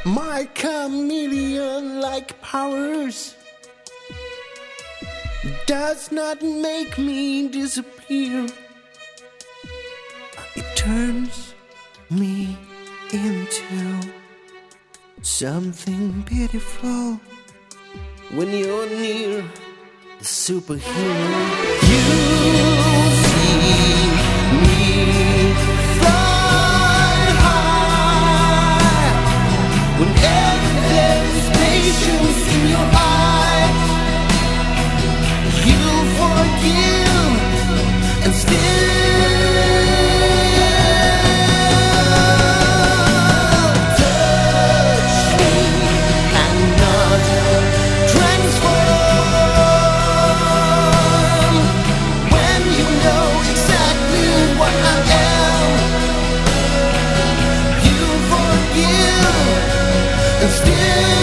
My chameleon-like powers does not make me disappear. It turns me into something beautiful when you're near the superhero. You see me fly high whenever there's patience in your eye. You forgive and still touch me and not transform. When you know exactly what I am, you forgive and still